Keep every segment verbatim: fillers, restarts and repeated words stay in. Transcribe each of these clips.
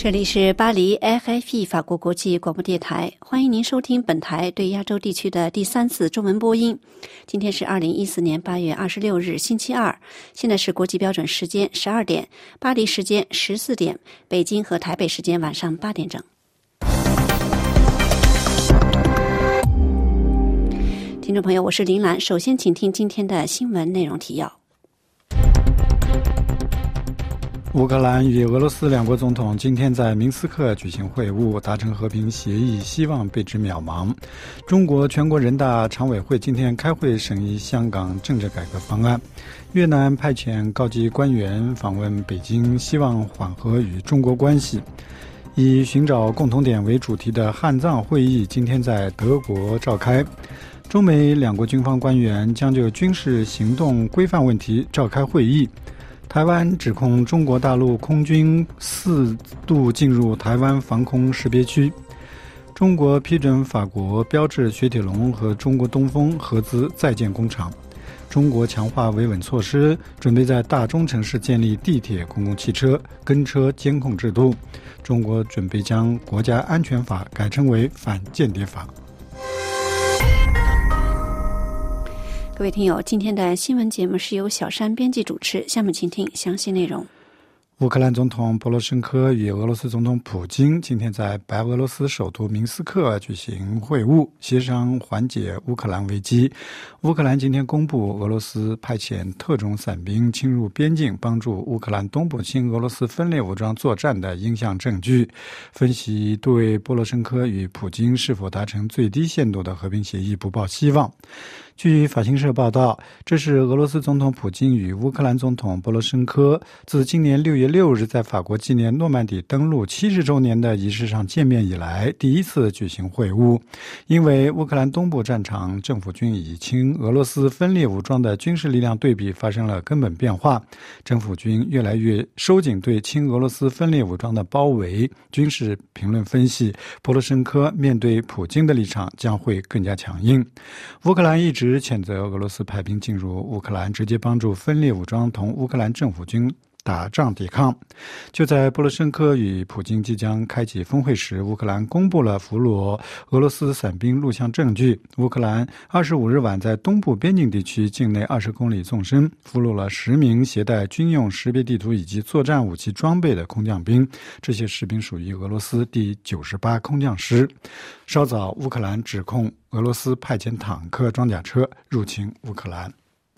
这里是巴黎 F I 法国国际广播电台，欢迎您收听本台对亚洲地区的第三次中文播音。今天是二零一四年八月二十六日星期二，现在是国际标准时间十二点，巴黎时间十四点，北京和台北时间晚上八点整。听众朋友，我是林兰，首先请听今天的新闻内容提要。 乌克兰与俄罗斯两国总统今天在明斯克举行会晤，达成和平协议，希望被之渺茫。中国全国人大常委会今天开会审议香港政治改革方案。越南派遣高级官员访问北京，希望缓和与中国关系。以寻找共同点为主题的汉藏会议今天在德国召开。中美两国军方官员将就军事行动规范问题召开会议。台湾指控中国大陆空军四度进入台湾防空识别区。中国批准法国标致雪铁龙和中国东风合资在建工厂。中国强化维稳措施，准备在大中城市建立地铁、公共汽车跟车监控制度。中国准备将国家安全法改称为反间谍法。 各位听友，今天的新闻节目是由小山编辑主持，下面请听详细内容。 乌克兰总统波罗申科与俄罗斯总统普京今天在白俄罗斯首都明斯克举行会晤，协商缓解乌克兰危机。乌克兰今天公布俄罗斯派遣特种伞兵侵入边境，帮助乌克兰东部亲俄罗斯分裂武装作战的影像证据。分析对波罗申科与普京是否达成最低限度的和平协议不抱希望。据法新社报道，这是俄罗斯总统普京与乌克兰总统波罗申科自今年六月六日在法国纪念诺曼底登陆七十周年的仪式上见面以来第一次举行会晤。因为乌克兰东部战场政府军与亲俄罗斯分裂武装的军事力量对比发生了根本变化，政府军越来越收紧对亲俄罗斯分裂武装的包围。军事评论分析，波罗申科面对普京的立场将会更加强硬。乌克兰一直谴责俄罗斯派兵进入乌克兰，直接帮助分裂武装同乌克兰政府军打仗抵抗。就在波罗申科与普京即将开启峰会时，乌克兰公布了俘虏俄罗斯伞兵录像证据。乌克兰二十五日晚在东部边境地区境内二十公里纵深俘虏了十名携带军用识别地图以及作战武器装备的空降兵，这些士兵属于俄罗斯第九十八空降师。稍早，乌克兰指控俄罗斯派遣坦克、装甲车入侵乌克兰。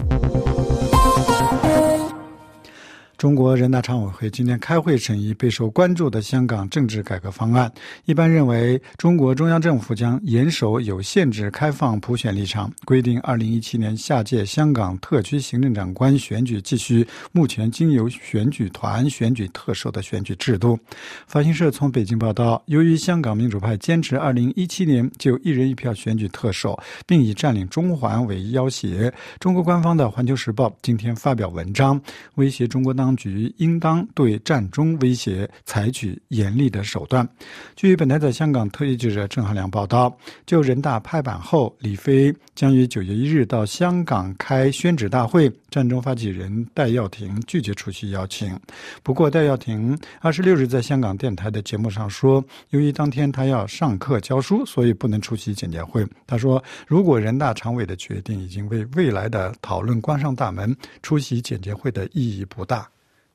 中国人大常委会今天开会审议备受关注的香港政治改革方案。一般认为，中国中央政府将严守有限制开放普选立场，规定二零一七年下届香港特区行政长官选举继续目前经由选举团选举特首的选举制度。法新社从北京报道，由于香港民主派坚持二零一七年就一人一票选举特首，并以占领中环为要挟，中国官方的《环球时报》今天发表文章，威胁中国当局应当对占中威胁采取严厉的手段。据本台在香港特约记者郑汉良报道，就人大拍板后，李飞将于九月一日到香港开宣旨大会，占中发起人戴耀廷拒绝出席邀请。不过戴耀廷二十六日在香港电台的节目上说，由于当天他要上课教书，所以不能出席简介会。他说，如果人大常委的决定已经为未来的讨论关上大门，出席简介会的意义不大。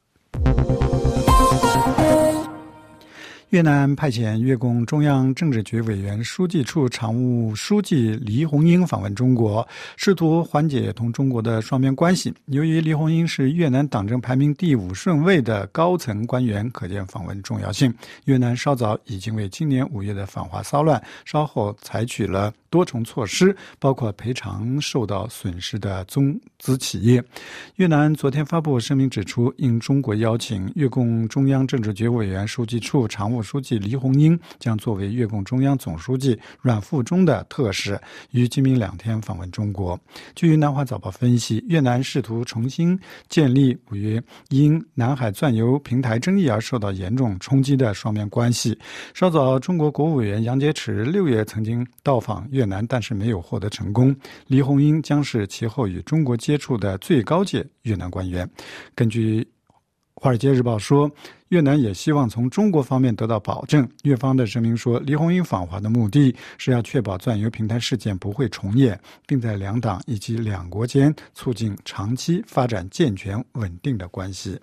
越南派遣越共中央政治局委员书记处常务书记黎红英访问中国，试图缓解同中国的双边关系。由于黎红英是越南党政排名第五顺位的高层官员，可见访问重要性。越南稍早已经为今年五月的反华骚乱稍后采取了多重措施，包括赔偿受到损失的中资企业。越南昨天发布声明指出，应中国邀请，越共中央政治局委员书记处常务书记黎红英将作为越共中央总书记阮富中的特使，于今明两天访问中国。据南华早报分析，越南试图重新建立五月因南海钻油平台争议而受到严重冲击的双边关系。稍早，中国国务委员杨洁篪六月曾经到访越南，但是没有获得成功。黎红英将是其后与中国接触的最高阶越南官员。根据华尔街日报说，越南也希望从中国方面得到保证。越方的声明说，黎红英访华的目的是要确保钻油平台事件不会重演，并在两党以及两国间促进长期发展健全稳定的关系。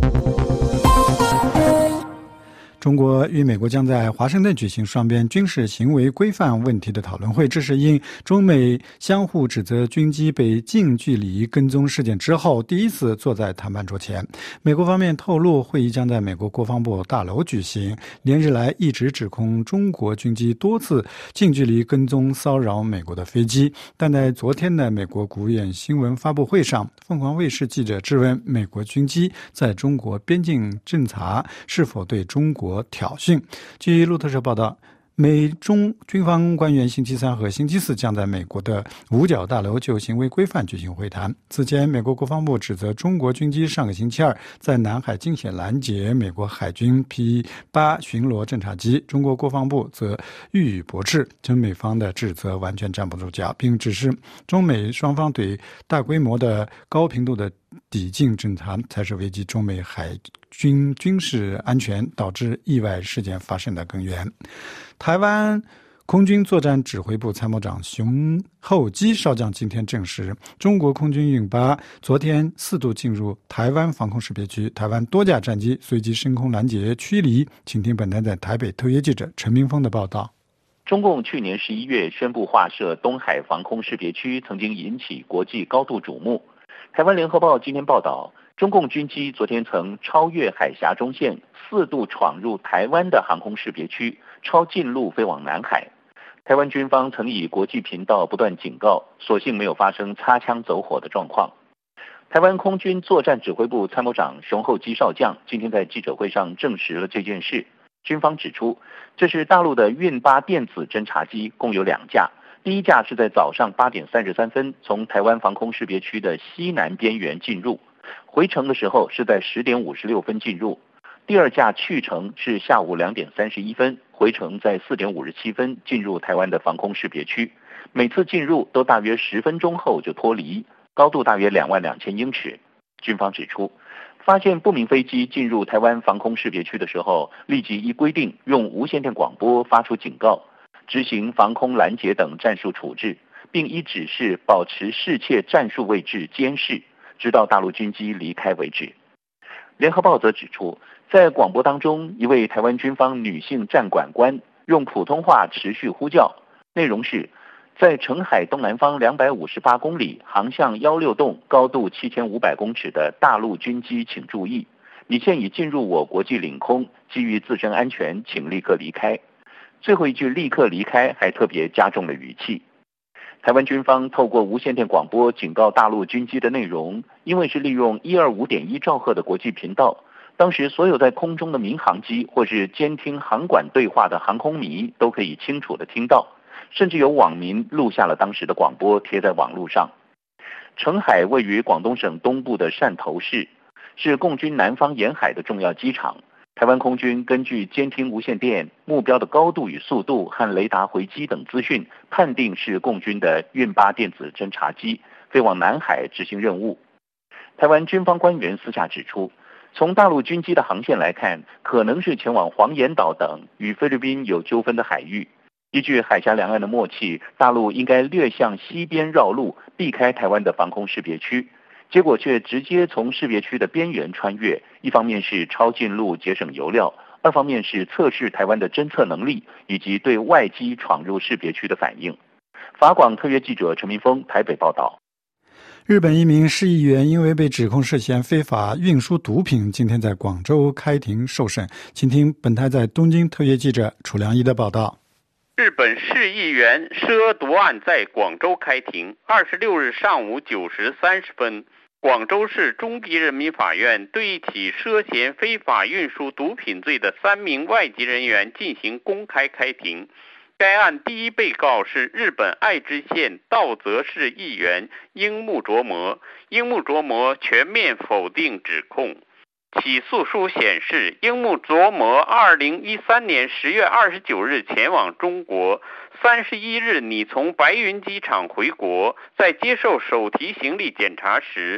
中国与美国将在华盛顿举行双边军事行为规范问题的讨论会，这是因中美相互指责军机被近距离跟踪事件之后第一次坐在谈判桌前。美国方面透露，会议将在美国国防部大楼举行，连日来一直指控中国军机多次近距离跟踪骚扰美国的飞机。但在昨天的美国国务院新闻发布会上，凤凰卫视记者质问美国军机在中国边境侦察是否对中国挑衅。据路透社报道，美中军方官员星期三和星期四将在美国的五角大楼就行为规范举行会谈。此前，美国国防部指责中国军机上个星期二在南海惊险拦截美国海军 P 八 巡逻侦察机，中国国防部则予以驳斥，称美方的指责完全站不住脚，并指示中美双方对大规模的高频度的抵近侦察才是危及中美海军军事安全导致意外事件发生的根源。台湾空军作战指挥部参谋长熊厚基少将今天证实，中国空军运八昨天四度进入台湾防空识别区，台湾多架战机随即升空拦截驱离。请听本台在台北特约记者陈明峰的报道。 中共去年十一月宣布划设东海防空识别区，曾经引起国际高度瞩目。台湾联合报今天报道，中共军机昨天曾超越海峡中线，四度闯入台湾的航空识别区，超近路飞往南海。台湾军方曾以国际频道不断警告，所幸没有发生擦枪走火的状况。台湾空军作战指挥部参谋长熊厚基少将今天在记者会上证实了这件事。军方指出，这是大陆的运八电子侦察机，共有两架。第一架是在早上八点三十三分从台湾防空识别区的西南边缘进入，回程的时候是在十点五十六分进入。第二架去程是下午两点三十一分，回程在四点五十七分进入台湾的防空识别区。每次进入都大约十分钟后就脱离，高度大约两万两千英尺。军方指出，发现不明飞机进入台湾防空识别区的时候，立即依规定用无线电广播发出警告，执行防空拦截等战术处置，并依指示保持适切战术位置监视，直到大陆军机离开为止。联合报则指出，在广播当中，一位台湾军方女性战管官用普通话持续呼叫，内容是：在澄海东南方两百五十八公里，航向幺六洞，高度七千五百公尺的大陆军机请注意，你现已进入我国际领空，基于自身安全，请立刻离开。最后一句立刻离开还特别加重了语气。台湾军方透过无线电广播警告大陆军机的内容，因为是利用一二五点一兆赫的国际频道，当时所有在空中的民航机或是监听航管对话的航空迷都可以清楚地听到，甚至有网民录下了当时的广播贴在网络上。澄海位于广东省东部的汕头市，是共军南方沿海的重要机场。台湾空军根据监听无线电、目标的高度与速度和雷达回击等资讯，判定是共军的运八电子侦察机，飞往南海执行任务。台湾军方官员私下指出，从大陆军机的航线来看，可能是前往黄岩岛等与菲律宾有纠纷的海域。依据海峡两岸的默契，大陆应该略向西边绕路，避开台湾的防空识别区。结果却直接从识别区的边缘穿越，一方面是超近路节省油料，二方面是测试台湾的侦测能力以及对外机闯入识别区的反应。法广特约记者陈明峰台北报道。 日本一名市议员因为被指控涉嫌非法运输毒品，今天在广州开庭受审。请听本台在东京特约记者楚良一的报道。 日本市议员涉毒案在广州开庭。二十六日上午九时三十分，广州市中级人民法院对一起涉嫌非法运输毒品罪的三名外籍人员进行公开开庭。该案第一被告是日本爱知县稻泽市议员樱木琢磨，樱木琢磨全面否定指控。起诉书显示，樱木琢磨二零一三年十月二十九日前往中国，三十一日拟从白云机场回国，在接受手提行李检查时，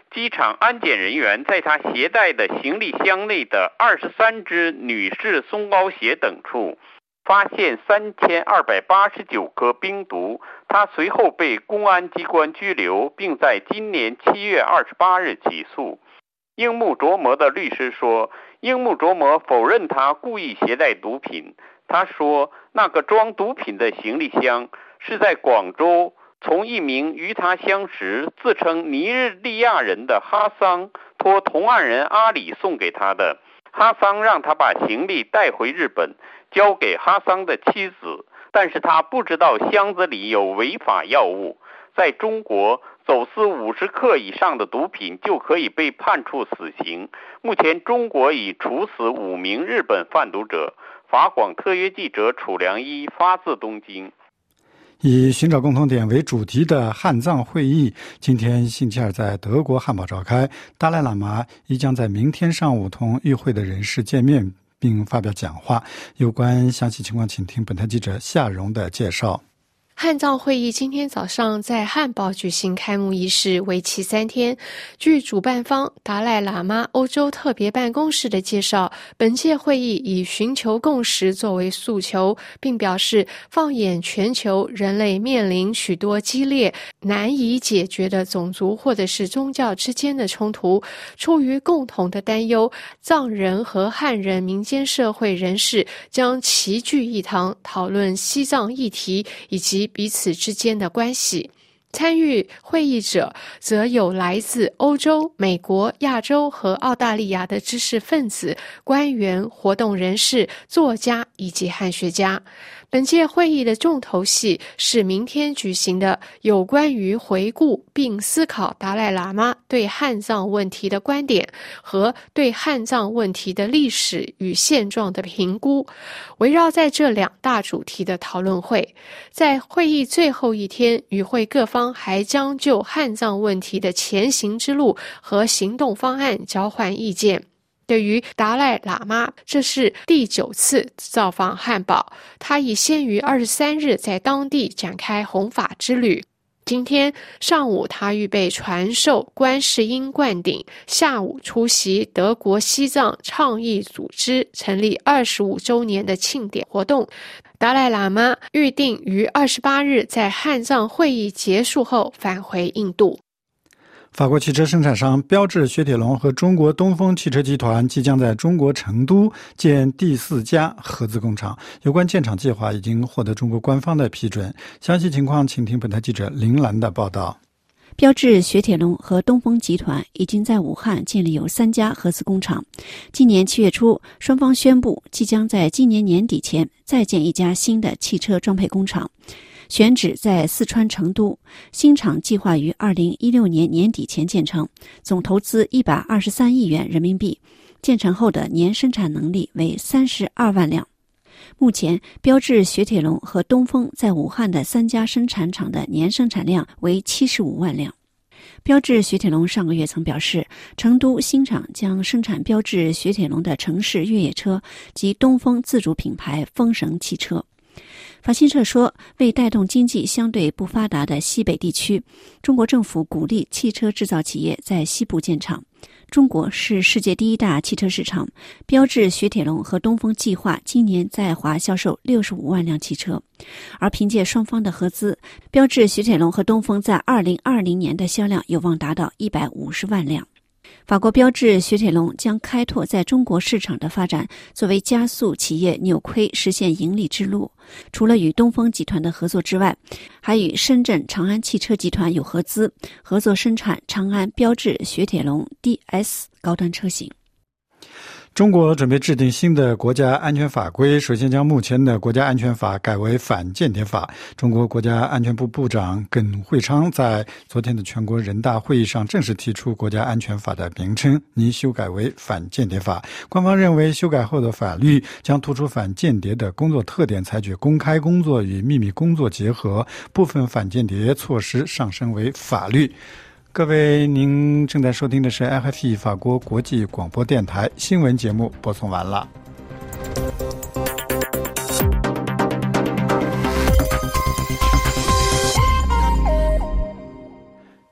机场安检人员在他携带的行李箱内的二十三只女士松糕鞋等处发现三千二百八十九颗冰毒，他随后被公安机关拘留，并在今年七月二十八日起诉。樱木琢磨的律师说，樱木琢磨否认他故意携带毒品。他说，那个装毒品的行李箱是在广州从一名与他相识、自称尼日利亚人的哈桑托同案人阿里送给他的。哈桑让他把行李带回日本，交给哈桑的妻子，但是他不知道箱子里有违法药物。在中国，走私五十克以上的毒品就可以被判处死刑。目前，中国已处死五名日本贩毒者。法广特约记者楚良一发自东京。 以寻找共同点为主题的汉藏会议今天星期二在德国汉堡召开，达赖喇嘛亦将在明天上午同与会的人士见面并发表讲话。有关详细情况，请听本台记者夏荣的介绍。 汉藏会议今天早上在汉堡举行开幕仪式，为期三天。据主办方达赖喇嘛欧洲特别办公室的介绍，本届会议以寻求共识作为诉求，并表示放眼全球，人类面临许多激烈难以解决的种族或者是宗教之间的冲突。出于共同的担忧，藏人和汉人民间社会人士将齐聚一堂，讨论西藏议题以及彼此之间的关系。参与会议者则有来自欧洲、美国、亚洲和澳大利亚的知识分子、官员、活动人士、作家以及汉学家。本届会议的重头戏是明天举行的有关于回顾并思考达赖喇嘛对汉藏问题的观点和对汉藏问题的历史与现状的评估。围绕在这两大主题的讨论会，在会议最后一天，与会各方还将就汉藏问题的前行之路和行动方案交换意见。对于达赖喇嘛，这是第九次造访汉堡，他已先于二十三日在当地展开弘法之旅。今天上午，他预备传授观世音灌顶，下午出席德国西藏倡议组织成立二十五周年的庆典活动。达赖喇嘛预定于二十八日在汉藏会议结束后返回印度。 法国汽车生产商标致雪铁龙和中国东风汽车集团即将在中国成都建第四家合资工厂，有关建厂计划已经获得中国官方的批准。详细情况请听本台记者林兰的报道。 标致雪铁龙和东风集团已经在武汉建立有三家合资工厂。今年七月初，双方宣布即将在今年年底前再建一家新的汽车装配工厂，选址在四川成都，新厂计划于二零一六年年底前建成，总投资一百二十三亿元人民币，建成后的年生产能力为三十二万辆。目前，标致雪铁龙和东风在武汉的三家生产厂的年生产量为七十五万辆。标致雪铁龙上个月曾表示，成都新厂将生产标致雪铁龙的城市越野车及东风自主品牌风神汽车。法新社说，为带动经济相对不发达的西北地区，中国政府鼓励汽车制造企业在西部建厂。中国是世界第一大汽车市场，标致雪铁龙和东风计划今年在华销售六十五万辆汽车，而凭借双方的合资，标致雪铁龙和东风在二零二零年的销量有望达到一百五十万辆。法国标致雪铁龙将开拓在中国市场的发展，作为加速企业扭亏实现盈利之路。除了与东风集团的合作之外，还与深圳长安汽车集团有合资，合作生产长安标致雪铁龙 D S 高端车型。 中国准备制定新的国家安全法规，首先将目前的国家安全法改为反间谍法。中国国家安全部部长耿会昌在昨天的全国人大会议上正式提出国家安全法的名称，拟修改为反间谍法。官方认为，修改后的法律将突出反间谍的工作特点，采取公开工作与秘密工作结合，部分反间谍措施上升为法律。各位，您正在收听的是 R F I 法国国际广播电台新闻节目，播送完了。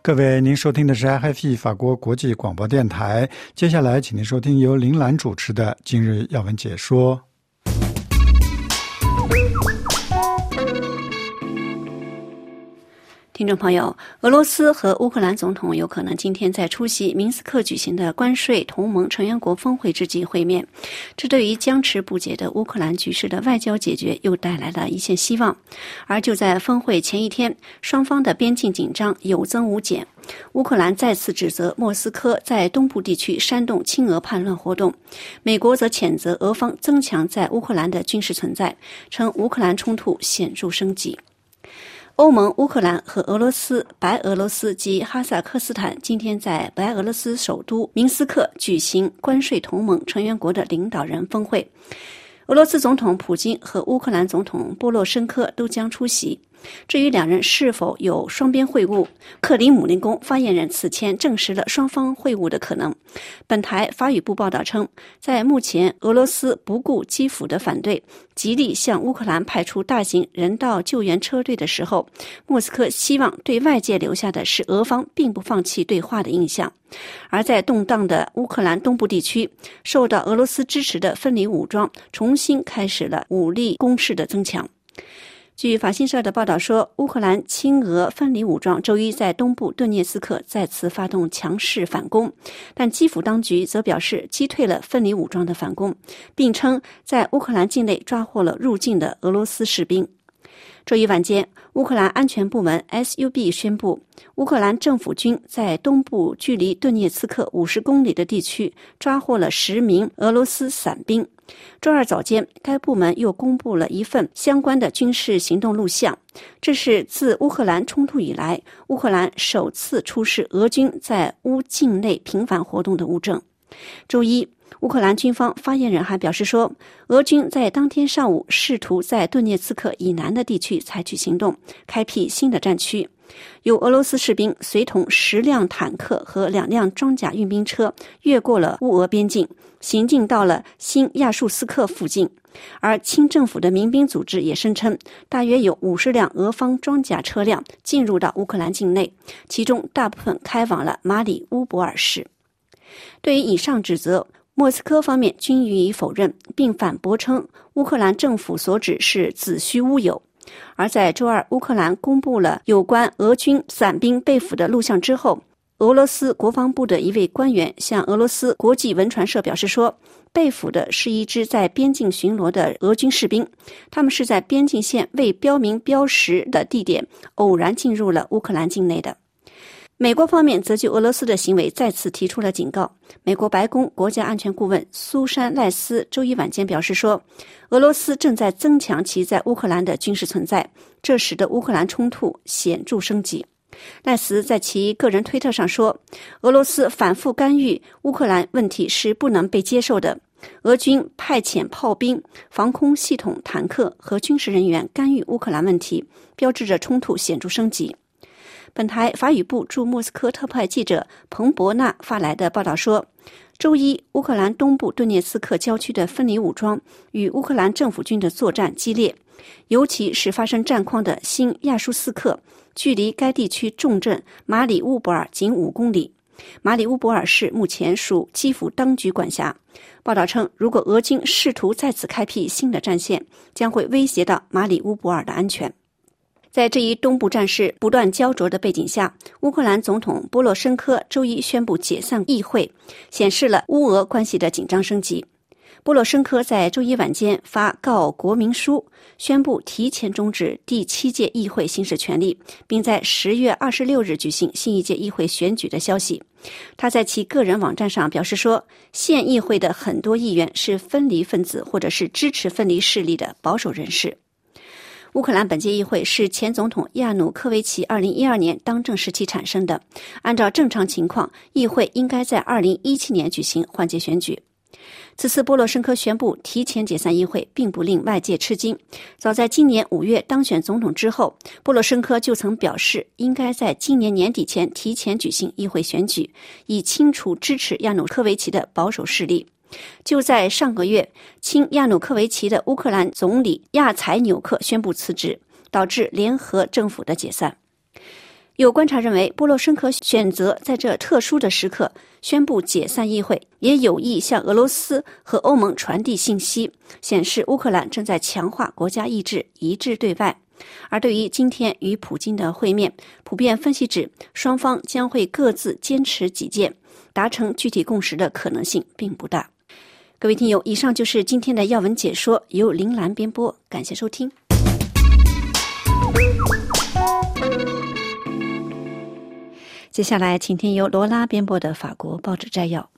各位，您收听的是 R F I 法国国际广播电台。接下来，请您收听由林兰主持的今日要闻解说。 听众朋友，俄罗斯和乌克兰总统有可能今天在出席明斯克举行的关税同盟成员国峰会之际会面，这对于僵持不解的乌克兰局势的外交解决又带来了一线希望。而就在峰会前一天，双方的边境紧张有增无减。乌克兰再次指责莫斯科在东部地区煽动亲俄叛乱活动，美国则谴责俄方增强在乌克兰的军事存在，称乌克兰冲突显著升级。欧盟、乌克兰和俄罗斯、白俄罗斯及哈萨克斯坦今天在白俄罗斯首都明斯克举行关税同盟成员国的领导人峰会，俄罗斯总统普京和乌克兰总统波洛申科都将出席。至于两人是否有双边会晤，克里姆林宫发言人此前证实了双方会晤的可能。本台法语部报道称，在目前俄罗斯不顾基辅的反对，极力向乌克兰派出大型人道救援车队的时候，莫斯科希望对外界留下的是俄方并不放弃对话的印象。而在动荡的乌克兰东部地区，受到俄罗斯支持的分离武装重新开始了武力攻势的增强。据法新社的报道说，乌克兰亲俄分离武装周一在东部顿涅斯克再次发动强势反攻，但基辅当局则表示击退了分离武装的反攻，并称在乌克兰境内抓获了入境的俄罗斯士兵。周一晚间，乌克兰安全部门 S U B 宣布，乌克兰政府军在东部距离顿涅茨克五十公里的地区抓获了十名俄罗斯伞兵。周二早间，该部门又公布了一份相关的军事行动录像，这是自乌克兰冲突以来，乌克兰首次出示俄军在乌境内频繁活动的物证。周一，乌克兰军方发言人还表示说，俄军在当天上午试图在顿涅茨克以南的地区采取行动，开辟新的战区。有俄罗斯士兵随同十辆坦克和两辆装甲运兵车越过了乌俄边境，行进到了新亚速斯克附近。而亲政府的民兵组织也声称，大约有五十辆俄方装甲车辆进入到乌克兰境内，其中大部分开往了马里乌波尔市。对于以上指责，莫斯科方面均予以否认，并反驳称乌克兰政府所指是子虚乌有。而在周二乌克兰公布了有关俄军伞兵被俘的录像之后，俄罗斯国防部的一位官员向俄罗斯国际文传社表示说，被俘的是一支在边境巡逻的俄军士兵，他们是在边境线未标明标识的地点偶然进入了乌克兰境内的。美国方面则就俄罗斯的行为再次提出了警告。美国白宫国家安全顾问苏珊·赖斯周一晚间表示说，俄罗斯正在增强其在乌克兰的军事存在，这使得乌克兰冲突显著升级。赖斯在其个人推特上说，俄罗斯反复干预乌克兰问题是不能被接受的，俄军派遣炮兵、防空系统、坦克和军事人员干预乌克兰问题，标志着冲突显著升级。本台法语部驻莫斯科特派记者彭博纳发来的报道说，周一乌克兰东部顿涅茨克郊区的分离武装与乌克兰政府军的作战激烈，尤其是发生战况的新亚舒斯克，距离该地区重镇马里乌波尔仅五公里。马里乌波尔市目前属基辅当局管辖。报道称，如果俄军试图再次开辟新的战线，将会威胁到马里乌波尔的安全。在这一东部战事不断焦灼的背景下，乌克兰总统波洛申科周一宣布解散议会，显示了乌俄关系的紧张升级。波洛申科在周一晚间发告国民书，宣布提前终止第七届议会行使权力，并在十月二十六日举行新一届议会选举的消息。他在其个人网站上表示说，现议会的很多议员是分离分子或者是支持分离势力的保守人士。乌克兰本届议会是前总统亚努科维奇二零一二年当政时期产生的，按照正常情况，议会应该在二零一七年举行换届选举。此次波洛申科宣布提前解散议会，并不令外界吃惊。早在今年五月当选总统之后，波洛申科就曾表示应该在今年年底前提前举行议会选举，以清除支持亚努科维奇的保守势力。就在上个月，亲亚努科维奇的乌克兰总理亚采纽克宣布辞职，导致联合政府的解散。 有观察认为，波罗申科选择在这特殊的时刻宣布解散议会，也有意向俄罗斯和欧盟传递信息，显示乌克兰正在强化国家意志，一致对外。而对于今天与普京的会面，普遍分析指双方将会各自坚持己见，达成具体共识的可能性并不大。各位听友，以上就是今天的要闻解说，由林兰编播，感谢收听。接下来请听由罗拉编播的法国报纸摘要。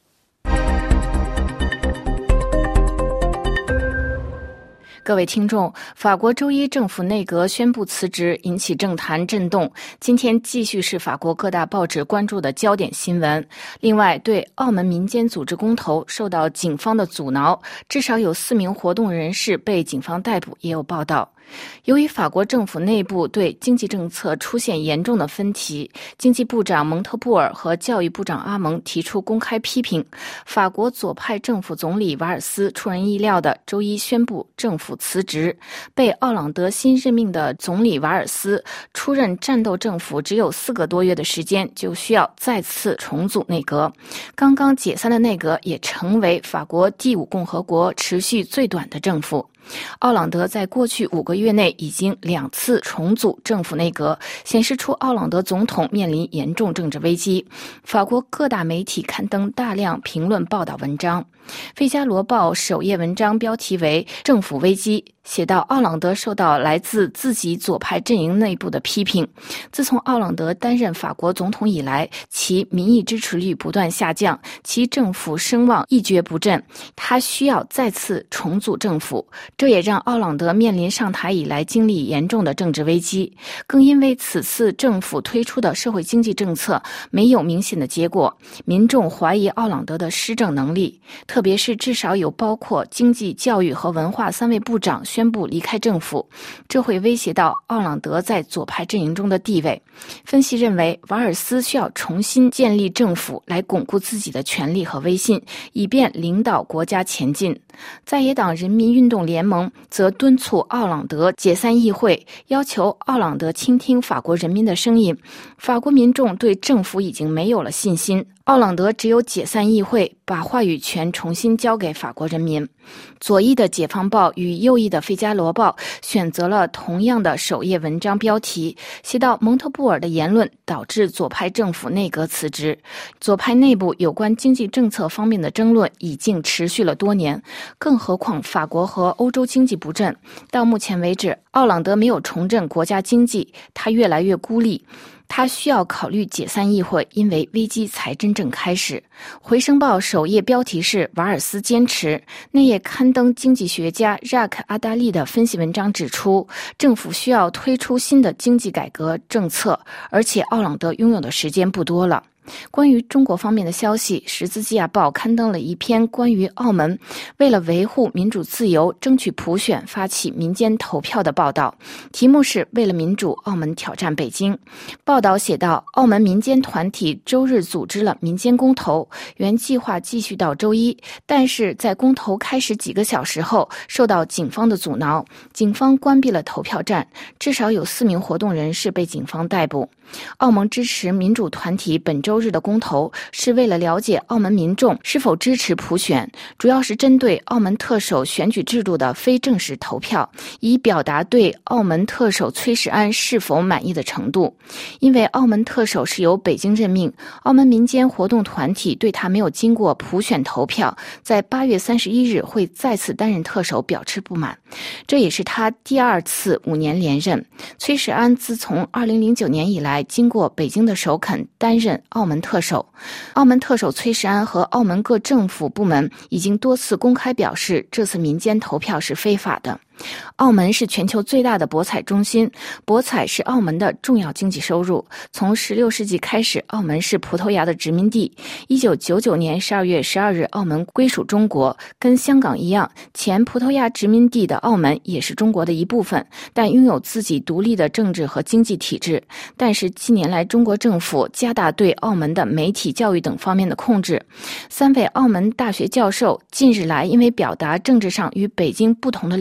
各位听众，法国周一政府内阁宣布辞职，引起政坛震动。今天继续是法国各大报纸关注的焦点新闻。另外，对澳门民间组织公投受到警方的阻挠，至少有四名活动人士被警方逮捕，也有报道。由于法国政府内部对经济政策出现严重的分歧，经济部长蒙特布尔和教育部长阿蒙提出公开批评。法国左派政府总理瓦尔斯出人意料的周一宣布政府辞职。被奥朗德新任命的总理瓦尔斯出任战斗政府只有四个多月的时间，就需要再次重组内阁。刚刚解散的内阁也成为法国第五共和国持续最短的政府。奥朗德在过去五个月内已经两次重组政府内阁，显示出奥朗德总统面临严重政治危机。法国各大媒体刊登大量评论报道文章。《费加罗报》首页文章标题为“政府危机”，写到奥朗德受到来自自己左派阵营内部的批评。自从奥朗德担任法国总统以来，其民意支持率不断下降，其政府声望一蹶不振。他需要再次重组政府，这也让奥朗德面临上台以来经历严重的政治危机。更因为此次政府推出的社会经济政策没有明显的结果，民众怀疑奥朗德的施政能力。特别是至少有包括经济、教育和文化三位部长宣布离开政府，这会威胁到奥朗德在左派阵营中的地位。分析认为，瓦尔斯需要重新建立政府来巩固自己的权力和威信，以便领导国家前进。在野党人民运动联盟则敦促奥朗德解散议会，要求奥朗德倾听法国人民的声音。法国民众对政府已经没有了信心，奥朗德只有解散议会，把话语权重新交给法国人民。左翼的《解放报》与右翼的《费加罗报》选择了同样的首页文章标题，写到蒙特布尔的言论导致左派政府内阁辞职。左派内部有关经济政策方面的争论已经持续了多年，更何况法国和欧洲经济不振。到目前为止，奥朗德没有重振国家经济，他越来越孤立。他需要考虑解散议会，因为危机才真正开始。回声报首页标题是瓦尔斯坚持，内页刊登经济学家扎克·阿达利的分析文章指出，政府需要推出新的经济改革政策，而且奥朗德拥有的时间不多了。关于中国方面的消息，十字架报刊登了一篇关于澳门为了维护民主自由争取普选发起民间投票的报道，题目是为了民主澳门挑战北京。报道写道，澳门民间团体周日组织了民间公投，原计划继续到周一，但是在公投开始几个小时后受到警方的阻挠，警方关闭了投票站，至少有四名活动人士被警方逮捕。澳门支持民主团体本周日的公投是为了了解澳门民众是否支持普选，主要是针对澳门特首选举制度的非正式投票，以表达对澳门特首崔世安是否满意的程度。因为澳门特首是由北京任命，澳门民间活动团体对他没有经过普选投票，在八月三十一日会再次担任特首表示不满，这也是他第二次五年连任。崔世安自从二零零九年以来经过北京的首肯担任澳门特首。澳门特首崔世安和澳门各政府部门已经多次公开表示，这次民间投票是非法的。澳门是全球最大的博彩中心，博彩是澳门的重要经济收入。从十六世纪开始，澳门是葡萄牙的殖民地。一九九九年十二月十二日，澳门归属中国，跟香港一样，前葡萄牙殖民地的澳门也是中国的一部分，但拥有自己独立的政治和经济体制。但是近年来，中国政府加大对澳门的媒体、教育等方面的控制。三位澳门大学教授近日来因为表达政治上与北京不同的理念，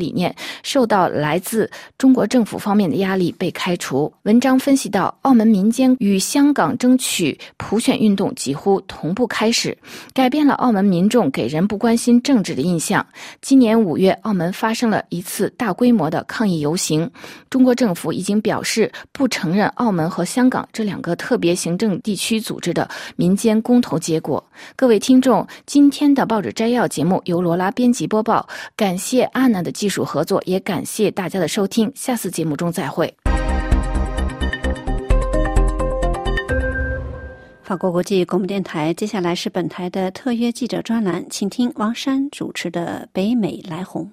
受到来自中国政府方面的压力被开除。文章分析到，澳门民间与香港争取普选运动几乎同步开始，改变了澳门民众给人不关心政治的印象。今年五月，澳门发生了一次大规模的抗议游行，中国政府已经表示不承认澳门和香港这两个特别行政地区组织的民间公投结果。各位听众，今天的报纸摘要节目由罗拉编辑播报，感谢阿南的技术合作，也感谢大家的收听，下次节目中再会。 法国国际广播电台，接下来是本台的特约记者专栏，请听王珊主持的北美来红。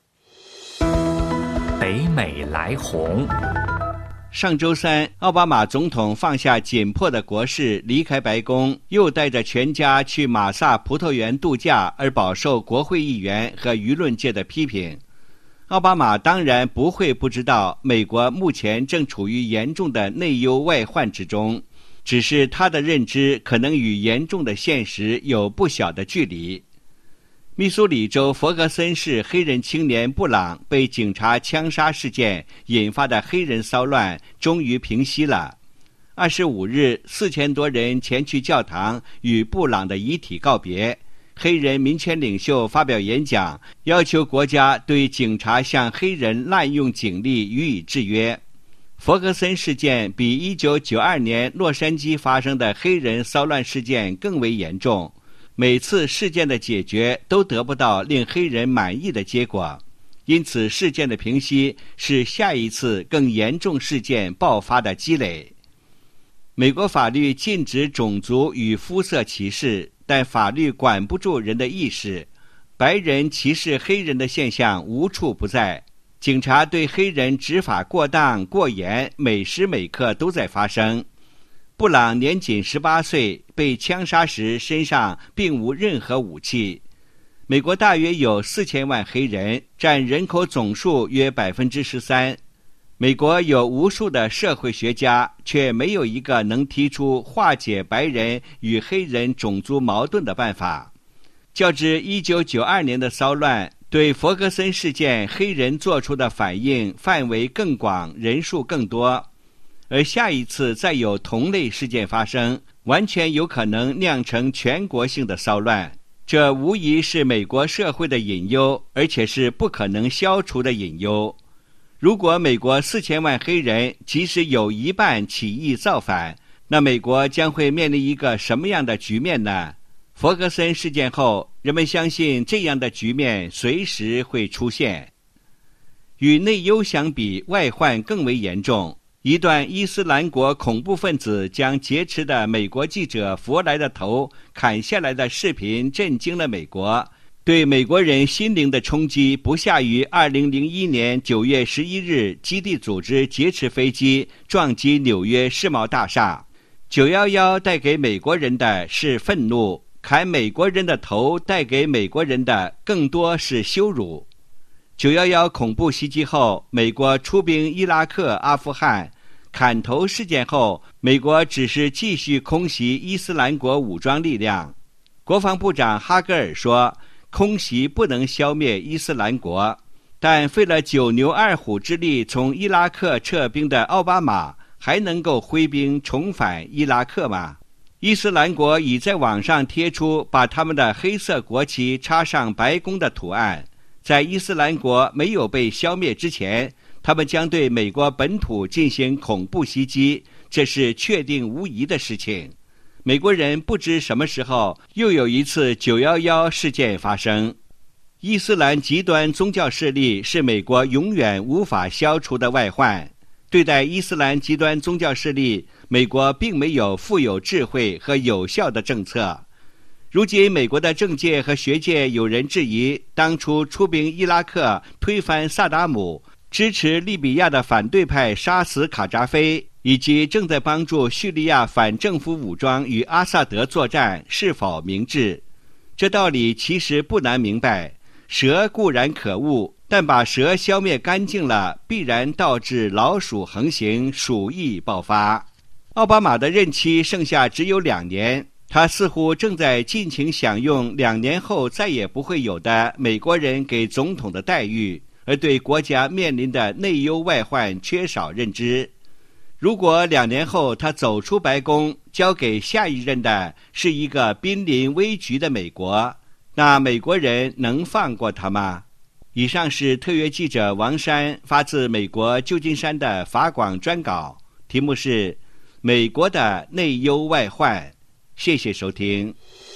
北美来红。 上周三，奥巴马总统放下紧迫的国事，离开白宫，又带着全家去马萨葡萄园度假，而饱受国会议员和舆论界的批评。奥巴马当然不会不知道，美国目前正处于严重的内忧外患之中，只是他的认知可能与严重的现实有不小的距离。密苏里州弗格森市黑人青年布朗被警察枪杀事件引发的黑人骚乱终于平息了。二十五日，四千多人前去教堂与布朗的遗体告别。黑人民权领袖发表演讲，要求国家对警察向黑人滥用警力予以制约。弗格森事件比一九九二年洛杉矶发生的黑人骚乱事件更为严重。每次事件的解决都得不到令黑人满意的结果，因此事件的平息是下一次更严重事件爆发的积累。美国法律禁止种族与肤色歧视，但法律管不住人的意识，白人歧视黑人的现象无处不在，警察对黑人执法过当过严，每时每刻都在发生。布朗年仅十八岁，被枪杀时身上并无任何武器。美国大约有四千万黑人，占人口总数约百分之十三。美国有无数的社会学家，却没有一个能提出化解白人与黑人种族矛盾的办法。较之一九九二年的骚乱，对弗格森事件黑人做出的反应范围更广，人数更多。而下一次再有同类事件发生，完全有可能酿成全国性的骚乱，这无疑是美国社会的隐忧，而且是不可能消除的隐忧。如果美国四千万黑人即使有一半起义造反，那美国将会面临一个什么样的局面呢？弗格森事件后，人们相信这样的局面随时会出现。与内忧相比，外患更为严重。一段伊斯兰国恐怖分子将劫持的美国记者弗莱的头砍下来的视频震惊了美国，对美国人心灵的冲击不下于二零零一年九月十一日基地组织劫持飞机撞击纽约世贸大厦。九一一带给美国人的是愤怒，砍美国人的头带给美国人的更多是羞辱。九一一恐怖袭击后，美国出兵伊拉克、阿富汗。砍头事件后，美国只是继续空袭伊斯兰国武装力量。国防部长哈格尔说，空袭不能消灭伊斯兰国，但费了九牛二虎之力从伊拉克撤兵的奥巴马，还能够挥兵重返伊拉克吗？伊斯兰国已在网上贴出把他们的黑色国旗插上白宫的图案。在伊斯兰国没有被消灭之前，他们将对美国本土进行恐怖袭击，这是确定无疑的事情。美国人不知什么时候又有一次九一一事件发生。伊斯兰极端宗教势力是美国永远无法消除的外患。对待伊斯兰极端宗教势力，美国并没有富有智慧和有效的政策。如今美国的政界和学界有人质疑，当初出兵伊拉克推翻萨达姆，支持利比亚的反对派杀死卡扎菲，以及正在帮助叙利亚反政府武装与阿萨德作战是否明智。这道理其实不难明白，蛇固然可恶，但把蛇消灭干净了，必然导致老鼠横行，鼠疫爆发。奥巴马的任期剩下只有两年，他似乎正在尽情享用两年后再也不会有的美国人给总统的待遇， 而对国家面临的内忧外患缺少认知。如果两年后他走出白宫，交给下一任的是一个濒临危局的美国，那美国人能放过他吗？以上是特约记者王珊发自美国旧金山的法广专稿，题目是美国的内忧外患。谢谢收听。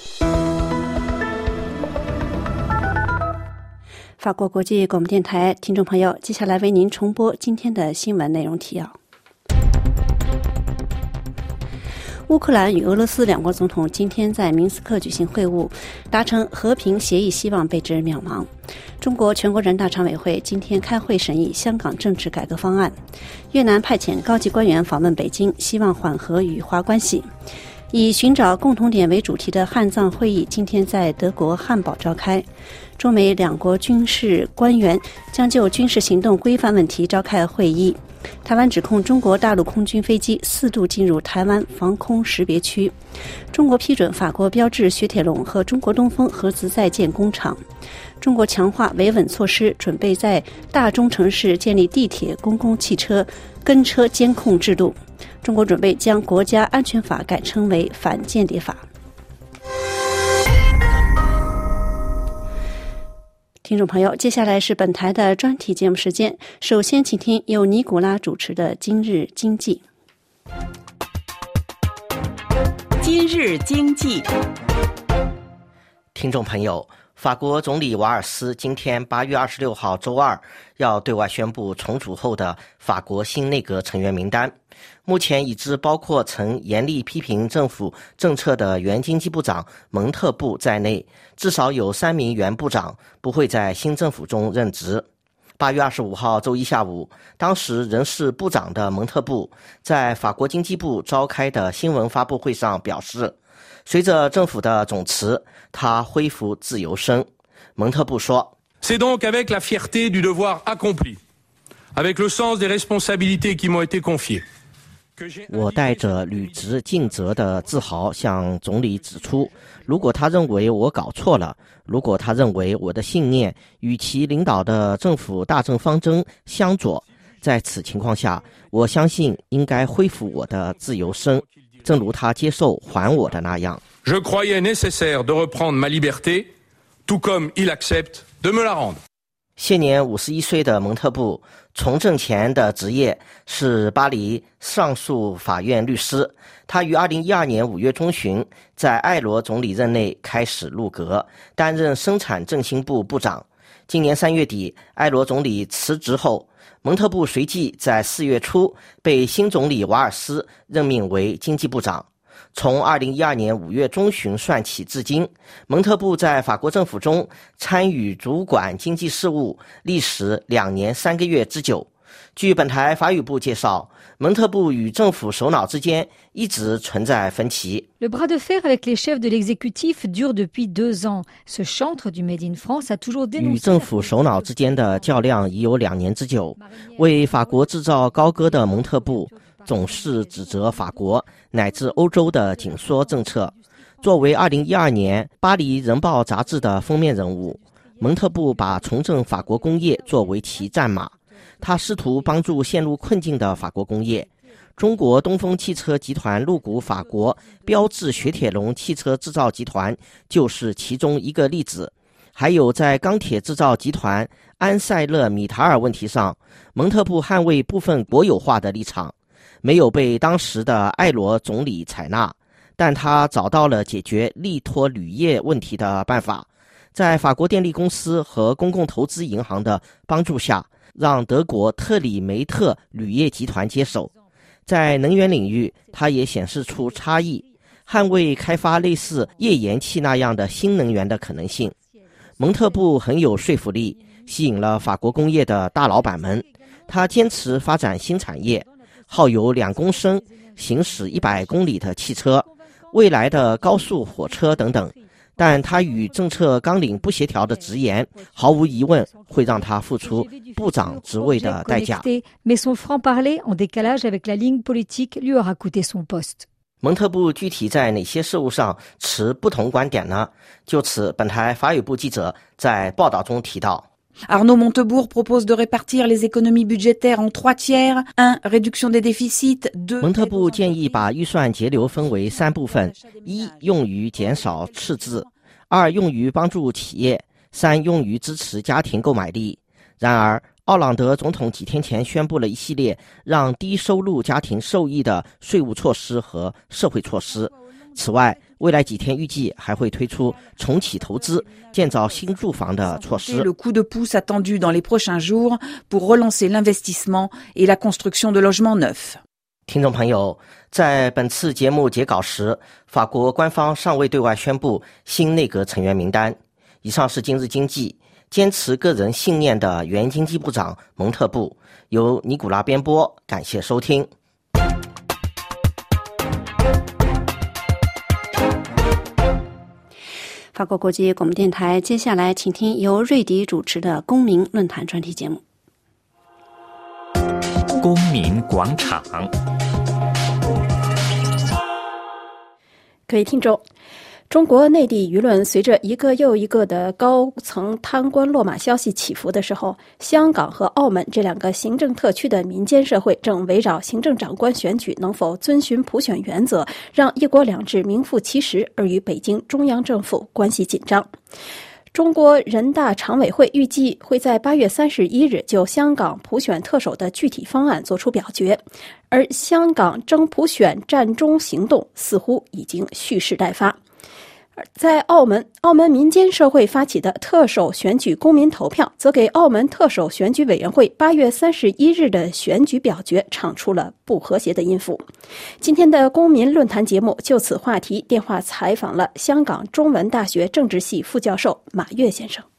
法国国际广播电台听众朋友，接下来为您重播今天的新闻内容提要。乌克兰与俄罗斯两国总统今天在明斯克举行会晤，达成和平协议希望被指渺茫。中国全国人大常委会今天开会审议香港政治改革方案。越南派遣高级官员访问北京，希望缓和与华关系。以寻找共同点为主题的汉藏会议今天在德国汉堡召开。中美两国军事官员将就军事行动规范问题召开会议。台湾指控中国大陆空军飞机四度进入台湾防空识别区。中国批准法国标致雪铁龙和中国东风合资在建工厂。中国强化维稳措施，准备在大中城市建立地铁、公共汽车跟车监控制度。中国准备将国家安全法改称为反间谍法。听众朋友，接下来是本台的专题节目时间。首先请听由尼古拉主持的今日经济。 今日经济。听众朋友，法国总理瓦尔斯今天八月二十六号周二要对外宣布重组后的法国新内阁成员名单。目前已知包括曾严厉批评政府政策的原经济部长蒙特布在内，至少有三名原部长不会在新政府中任职。八月二十五号周一下午，当时仍是部长的蒙特布在法国经济部召开的新闻发布会上表示，随着政府的总辞，他恢复自由身。蒙特布说， C'est donc avec la fierté du devoir accompli, avec le sens des responsabilités qui m'ont été confiées。 我带着履职尽责的自豪向总理指出，如果他认为我搞错了，如果他认为我的信念与其领导的政府大政方针相左，在此情况下，我相信应该恢复我的自由身，正如他接受还我的那样。 Je croyais nécessaire de reprendre ma liberté, tout comme il accepte de me la rendre。 现年五十一岁的蒙特布从政前的职业是巴黎上诉法院律师。他于二零一二年五月中旬在艾罗总理任内开始入阁，担任生产振兴部部长。今年三月底，艾罗总理辞职后，蒙特布随即在四月初被新总理瓦尔斯任命为经济部长。从二零一二年五月中旬算起至今，蒙特布在法国政府中参与主管经济事务，历时两年三个月之久。据本台法语部介绍，蒙特布与政府首脑之间一直存在分歧。 Le bras de fer avec les chefs de l'exécutif dure depuis deux ans. Ce chantre du Made in France a toujours dénoncé. 与政府首脑之间的较量已有两年之久。为法国制造高歌的蒙特布总是指责法国乃至欧洲的紧缩政策。作为二零一二年《巴黎人报》杂志的封面人物，蒙特布把重振法国工业作为其战马。他试图帮助陷入困境的法国工业。中国东风汽车集团入股法国标致雪铁龙汽车制造集团就是其中一个例子。还有在钢铁制造集团安塞勒米塔尔问题上，蒙特布捍卫部分国有化的立场，没有被当时的艾罗总理采纳，但他找到了解决力托铝业问题的办法，在法国电力公司和公共投资银行的帮助下，让德国特里梅特铝业集团接手。在能源领域，他也显示出差异，捍卫开发类似页岩气那样的新能源的可能性。蒙特布很有说服力，吸引了法国工业的大老板们。他坚持发展新产业，耗油两公升、行驶一百公里的汽车、未来的高速火车等等。但他与政策纲领不协调的直言，毫无疑问会让他付出部长职位的代价。蒙特布具体在哪些事务上持不同观点呢？就此，本台法语部记者在报道中提到。 Arnaud Montebourg propose de répartir les économies budgétaires en trois tiers. un. Réduction des déficits. deux. 蒙特布建议把预算节流分为三部分：一、用于减少赤字；二、用于帮助企业；三、用于支持家庭购买力。然而，奥朗德总统几天前宣布了一系列让低收入家庭受益的税务措施和社会措施。此外，未来几天预计还会推出重启投资、建造新住房的措施。 Le coup de pouce attendu dans les prochains jours pour relancer l'investissement et la construction de logements neufs. 听众朋友，在本次节目截稿时，法国官方尚未对外宣布新内阁成员名单。以上是今日经济，坚持个人信念的原经济部长蒙特布，由尼古拉编播，感谢收听。 法国国际广播电台，接下来请听由瑞迪主持的公民论坛专题节目。 公民广场。 各位听众，中国内地舆论随着一个又一个的高层贪官落马消息起伏的时候，香港和澳门这两个行政特区的民间社会正围绕行政长官选举能否遵循普选原则，让一国两制名副其实而与北京中央政府关系紧张。中国人大常委会预计会在八月三十一日就香港普选特首的具体方案作出表决，而香港争普选战中行动似乎已经蓄势待发。在澳门，澳门民间社会发起的特首选举公民投票，则给澳门特首选举委员会八月三十一日的选举表决唱出了不和谐的音符。今天的公民论坛节目就此话题电话采访了香港中文大学政治系副教授马跃先生。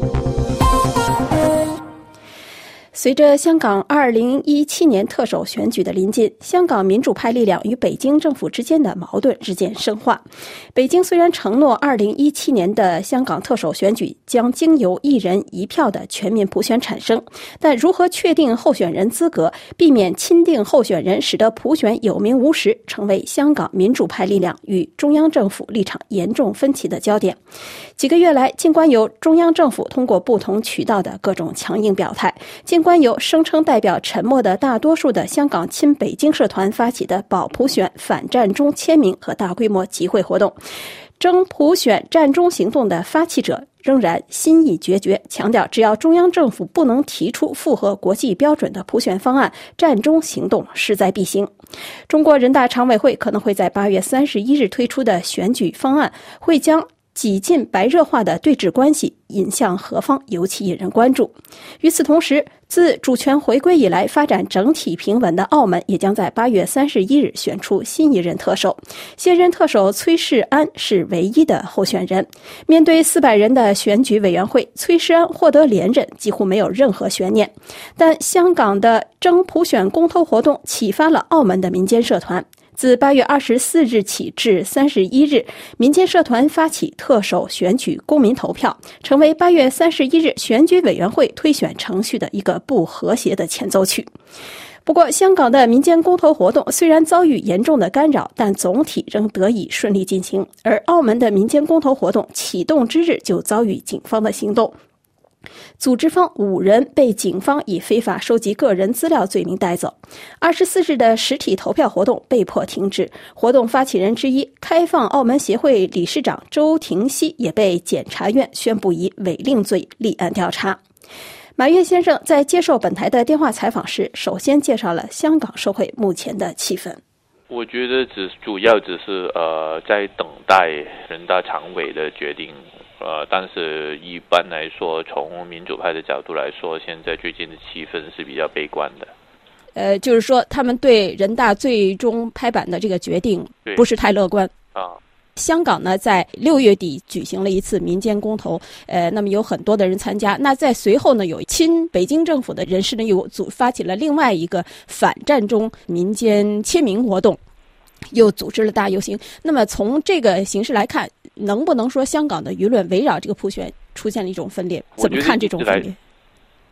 随着香港二零一七年特首选举的临近，香港民主派力量与北京政府之间的矛盾日渐深化。北京虽然承诺二零一七年的香港特首选举将经由一人一票的全民普选产生，但如何确定候选人资格，避免钦定候选人使得普选有名无实，成为香港民主派力量与中央政府立场严重分歧的焦点。几个月来，尽管有中央政府通过不同渠道的各种强硬表态，尽管有声称代表沉默的大多数的香港亲北京社团发起的保普选反战中签名和大规模集会活动，争普选战中行动的发起者仍然心意决绝，强调只要中央政府不能提出符合国际标准的普选方案，战中行动势在必行。中国人大常委会可能会在八月三十一日推出的选举方案，会将几近白热化的对峙关系引向何方，尤其引人关注。与此同时，自主权回归以来发展整体平稳的澳门也将在八月三十一日选出新一任特首。现任特首崔世安是唯一的候选人。面对四百人的选举委员会，崔世安获得连任几乎没有任何悬念。但香港的争普选公投活动启发了澳门的民间社团。自八月二十四日起至三十一日，民间社团发起特首选举公民投票，成为八月三十一日选举委员会推选程序的一个不和谐的前奏曲。不过，香港的民间公投活动虽然遭遇严重的干扰，但总体仍得以顺利进行。而澳门的民间公投活动启动之日就遭遇警方的行动。组织方五人被警方以非法收集个人资料罪名带走。二十四日的实体投票活动被迫停止，活动发起人之一开放澳门协会理事长周庭熙也被检察院宣布以违令罪立案调查。马跃先生在接受本台的电话采访时，首先介绍了香港社会目前的气氛。 我觉得只主要只是呃在等待人大常委的决定。呃，但是一般来说，从民主派的角度来说，现在最近的气氛是比较悲观的。 呃，就是说，他们对人大最终拍板的这个决定不是太乐观啊。 香港呢，在六月底举行了一次民间公投，呃，那么有很多的人参加。那在随后呢，有亲北京政府的人士呢，又组发起了另外一个反战中民间签名活动。又组织了大游行。那么从这个形势来看，能不能说香港的舆论围绕这个普选出现了一种分裂？怎么看这种分裂？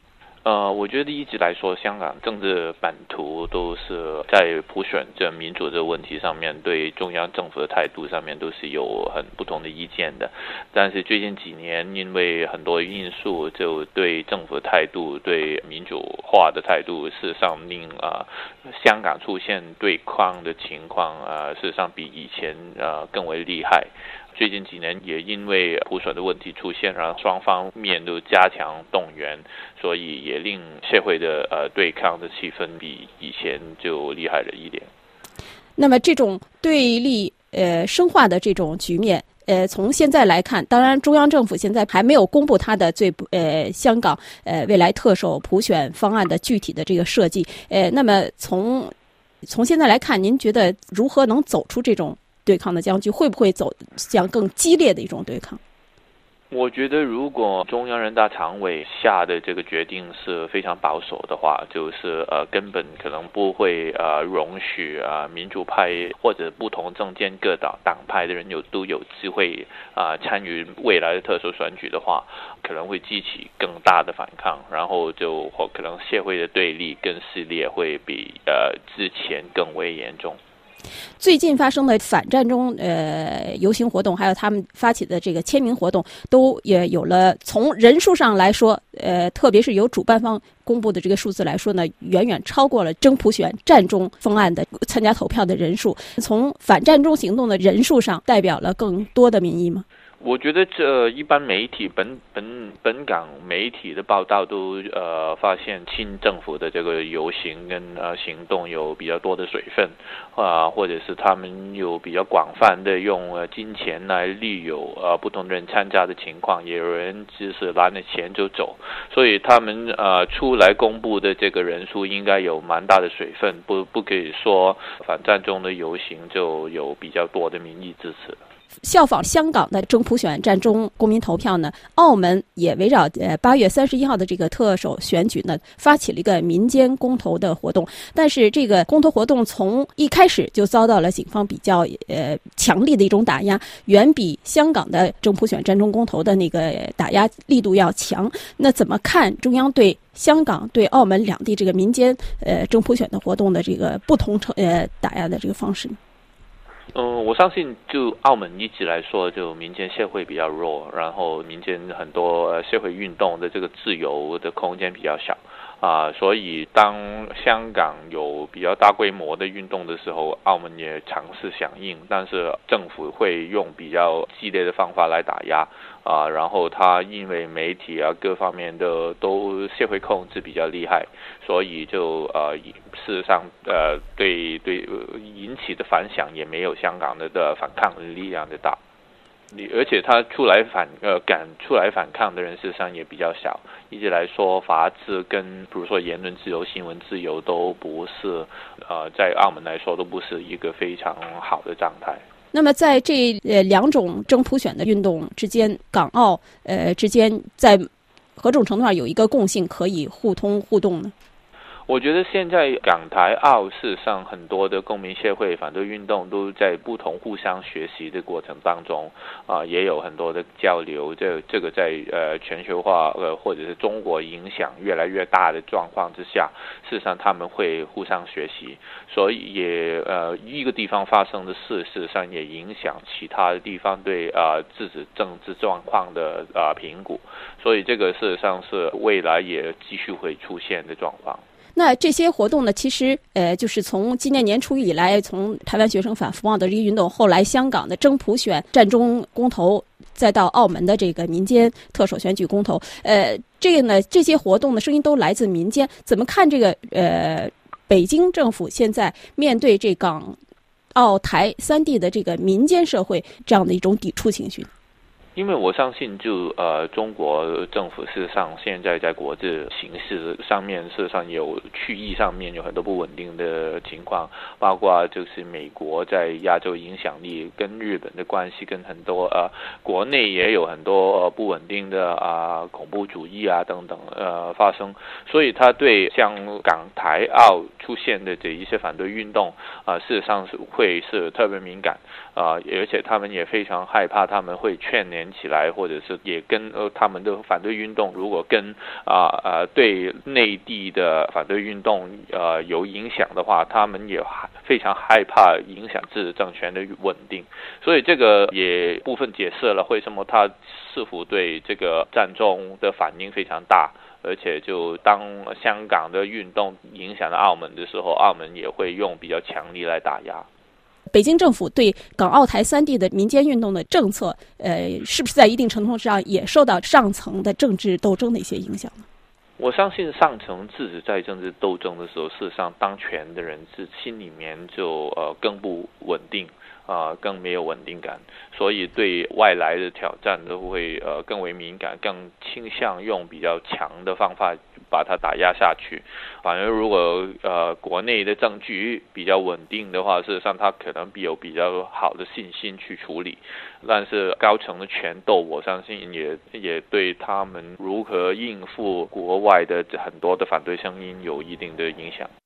呃，我觉得一直来说，香港政治版图都是在普选这民主这个问题上面，对中央政府的态度上面都是有很不同的意见的。但是最近几年，因为很多因素，就对政府的态度、对民主化的态度，事实上令啊、呃、香港出现对抗的情况啊、呃，事实上比以前呃更为厉害。最近几年也因为普选的问题出现，然后双方面都加强动员，所以也令社会的呃对抗的气氛比以前就厉害了一点。 那么这种对立呃深化的这种局面，呃从现在来看，当然中央政府现在还没有公布它的最呃香港呃未来特首普选方案的具体的这个设计，呃那么从从现在来看，您觉得如何能走出这种对抗的僵局，会不会走向更激烈的一种对抗？ 我觉得如果中央人大常委下的这个决定是非常保守的话，就是呃根本可能不会呃容许啊、呃、民主派或者不同政见各党党派的人有都有机会啊、呃、参与未来的特首选举的话，可能会激起更大的反抗，然后就或可能社会的对立跟撕裂会比呃之前更为严重。 最近发生的反战中呃游行活动，还有他们发起的这个签名活动，都也有了从人数上来说，呃特别是由主办方公布的这个数字来说呢，远远超过了真普选战中方案的参加投票的人数。从反战中行动的人数上，代表了更多的民意吗？ 我觉得这一般媒体本本本港媒体的报道都呃发现亲政府的这个游行跟呃行动有比较多的水分啊、呃，或者是他们有比较广泛的用呃金钱来利诱呃不同的人参加的情况，也有人只是拿了钱就走，所以他们呃出来公布的这个人数应该有蛮大的水分，不不可以说反战中的游行就有比较多的民意支持。 效仿香港的真普选战中公民投票呢，澳门也围绕呃八月三十一号的这个特首选举呢，发起了一个民间公投的活动。但是这个公投活动从一开始就遭到了警方比较呃强力的一种打压，远比香港的真普选战中公投的那个打压力度要强。那怎么看中央对香港对澳门两地这个民间呃真普选的活动的这个不同程呃打压的这个方式呢？ 嗯，我相信就澳门一直来说，就民间社会比较弱，然后民间很多社会运动的这个自由的空间比较小啊、呃，所以当香港有比较大规模的运动的时候，澳门也尝试响应，但是政府会用比较激烈的方法来打压啊、呃，然后他因为媒体啊各方面的都社会控制比较厉害，所以就呃事实上呃对对、呃、引起的反响也没有香港的的反抗的力量的大。而且他出来反呃敢出来反抗的人事实上也比较少，一直来说法治跟比如说言论自由、新闻自由都不是呃在澳门来说都不是一个非常好的状态。 那么在这呃两种真普选的运动之间，港澳呃之间在何种程度上有一个共性可以互通互动呢？ 我觉得现在港台澳事实上很多的公民社会反对运动都在不同互相学习的过程当中啊、呃，也有很多的交流。这这个在呃全球化呃或者是中国影响越来越大的状况之下，事实上他们会互相学习，所以也呃一个地方发生的事，事实上也影响其他的地方对啊、呃、自己政治状况的啊、呃、评估，所以这个事实上是未来也继续会出现的状况。 那这些活动呢，其实呃，就是从今年年初以来，从台湾学生反福茂的这个运动，后来香港的真普选战中公投，再到澳门的这个民间特首选举公投，呃，这个呢，这些活动的声音都来自民间。怎么看这个呃，北京政府现在面对这港澳台三地的这个民间社会这样的一种抵触情绪呢？ 因为我相信就呃中国政府事实上现在在国际形势上面事实上有区域上面有很多不稳定的情况，包括就是美国在亚洲影响力跟日本的关系，跟很多呃国内也有很多呃不稳定的啊、呃、恐怖主义啊等等呃发生，所以他对像港台澳出现的这一些反对运动啊、呃、事实上是会是特别敏感啊、呃，而且他们也非常害怕他们会串联连起来，或者是也跟呃他们的反对运动如果跟啊呃, 呃对内地的反对运动呃有影响的话，他们也非常害怕影响自治政权的稳定，所以这个也部分解释了为什么他似乎对这个战中的反应非常大，而且就当香港的运动影响了澳门的时候，澳门也会用比较强力来打压。 北京政府对港澳台三地的民间运动的政策，呃，是不是在一定程度上也受到上层的政治斗争的一些影响呢？ 我相信上层自己在政治斗争的时候，事实上当权的人是心里面就呃更不稳定啊、呃，更没有稳定感，所以对外来的挑战都会呃更为敏感，更倾向用比较强的方法把它打压下去。反而如果呃国内的政局比较稳定的话，事实上他可能有比较好的信心去处理。但是高层的权斗，我相信也也对他们如何应付国外的很多的反对声音有一定的影响。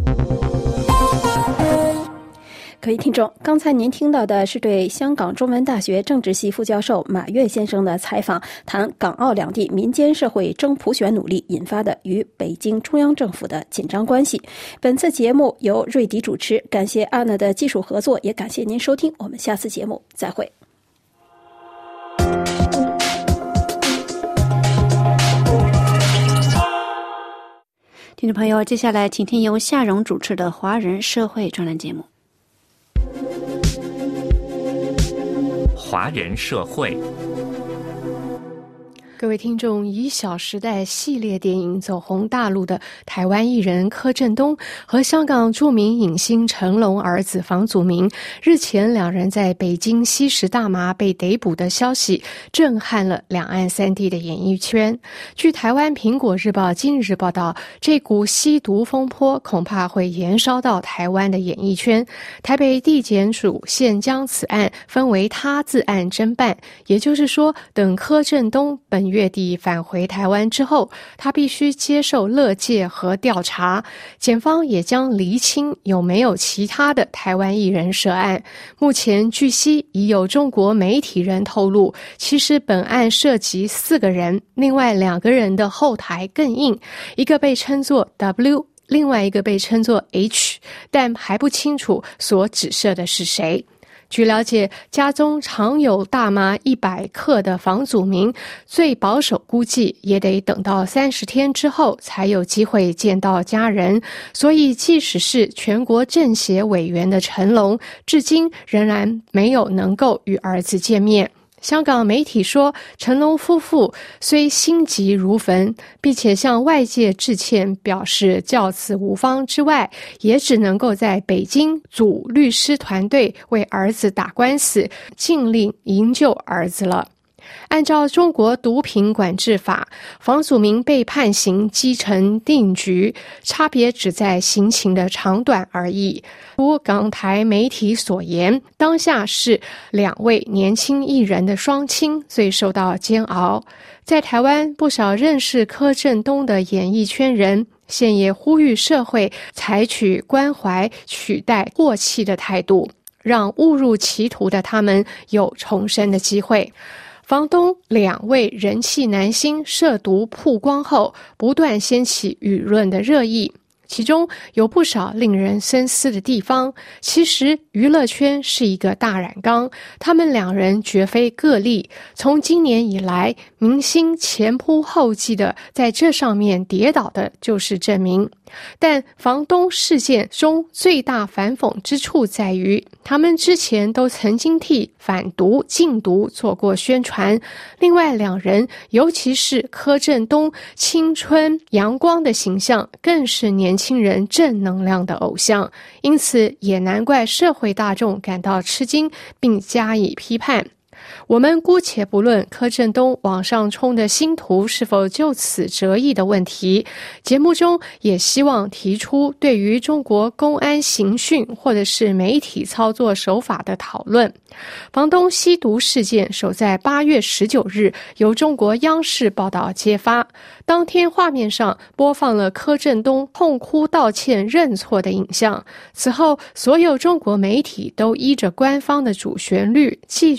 各位听众，刚才您听到的是对香港中文大学政治系副教授马跃先生的采访，谈港澳两地民间社会争普选努力引发的与北京中央政府的紧张关系。本次节目由瑞迪主持，感谢安娜的技术合作，也感谢您收听，我们下次节目再会。 听众朋友，接下来请听由夏蓉主持的华人社会专栏节目。 华人社会， 各位听众，以《小时代》系列电影走红大陆的台湾艺人柯震东和香港著名影星成龙儿子房祖名，日前两人在北京吸食大麻被逮捕的消息，震撼了两岸三地的演艺圈。据台湾《苹果日报》今日报道，这股吸毒风波恐怕会延烧到台湾的演艺圈。台北地检署现将此案分为他自案侦办，也就是说，等柯震东本月底返回台湾之后，他必须接受勒戒和调查。检方也将厘清有没有其他的台湾艺人涉案。目前据悉已有中国媒体人透露，其实本案涉及四个人，另外两个人的后台更硬，一个被称作 W， 另外一个被称作 H， 但还不清楚所指涉的是谁。据了解，家中常有大麻一百克的房祖名，最保守估计也得等到三十天之后才有机会见到家人。所以，即使是全国政协委员的成龙，至今仍然没有能够与儿子见面。香港媒体说，成龙夫妇虽心急如焚，并且向外界致歉，表示教子无方之外，也只能够在北京组律师团队为儿子打官司，尽力营救儿子了。按照中国毒品管制法，房祖名被判刑基成定局，差别只在刑情的长短而已。如港台媒体所言，当下是两位年轻艺人的双亲最受到煎熬。在台湾，不少认识柯震东的演艺圈人现也呼吁社会采取关怀取代过气的态度，让误入歧途的他们有重生的机会。房东两位人气男星涉毒曝光后，不断掀起舆论的热议，其中有不少令人深思的地方。其实娱乐圈是一个大染缸，他们两人绝非个例。从今年以来，明星前仆后继的在这上面跌倒的就是证明。但房东事件中最大反讽之处在于，他们之前都曾经替反毒禁毒做过宣传。另外两人，尤其是柯震东青春阳光的形象，更是年轻人正能量的偶像，因此也难怪社会大众感到吃惊并加以批判。我们姑且不论柯震东往上冲的星途是否就此折翼的问题，节目中也希望提出对于中国公安刑讯或者是媒体操作手法的讨论。房东吸毒事件首在八月十九日由中国央视报道揭发，当天画面上播放了柯震东痛哭道歉认错的影像。此后，所有中国媒体都依着官方的主旋律继续仔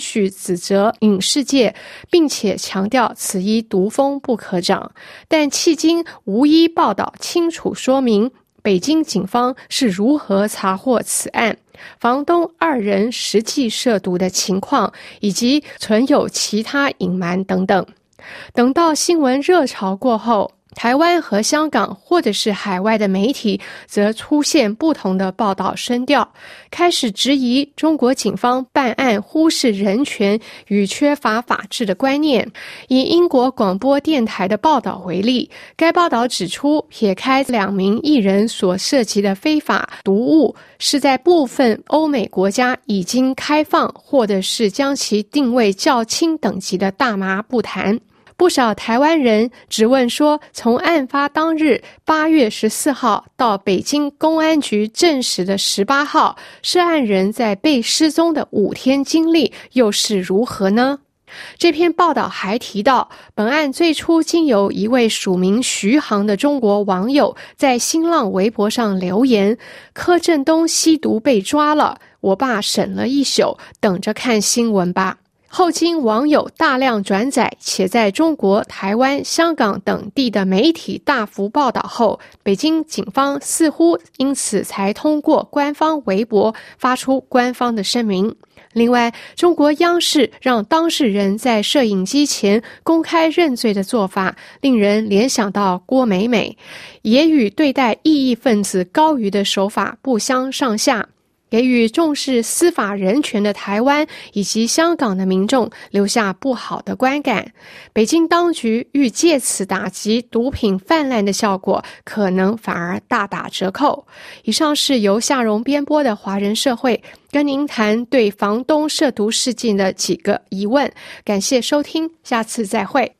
指责影视界，并且强调此一毒风不可长。但迄今无一报道清楚说明北京警方是如何查获此案，房东二人实际涉毒的情况，以及存有其他隐瞒等等。等到新闻热潮过后，台湾和香港或者是海外的媒体则出现不同的报道声调，开始质疑中国警方办案忽视人权与缺乏法治的观念。以英国广播电台的报道为例，该报道指出，撇开两名艺人所涉及的非法毒物是在部分欧美国家已经开放或者是将其定位较轻等级的大麻不谈。不少台湾人质问说，从案发当日八月十四号到北京公安局证实的十八号，涉案人在被失踪的五天经历又是如何呢？这篇报道还提到，本案最初经由一位署名徐航的中国网友在新浪微博上留言：柯震东吸毒被抓了，我爸省了一宿，等着看新闻吧。后经网友大量转载，且在中国、台湾、香港等地的媒体大幅报道后，北京警方似乎因此才通过官方微博发出官方的声明。另外，中国央视让当事人在摄影机前公开认罪的做法，令人联想到郭美美，也与对待异议分子高于的手法不相上下，给予重视司法人权的台湾以及香港的民众留下不好的观感。北京当局欲借此打击毒品泛滥的效果，可能反而大打折扣。以上是由夏蓉编播的华人社会，跟您谈对房东涉毒事件的几个疑问。感谢收听，下次再会。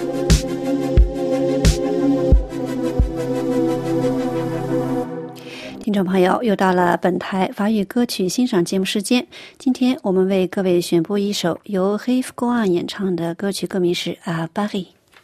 听众朋友，又到了本台法语歌曲欣赏节目时间。今天我们为各位选播一首由黑夫高昂演唱的歌曲，歌名是《À Paris》。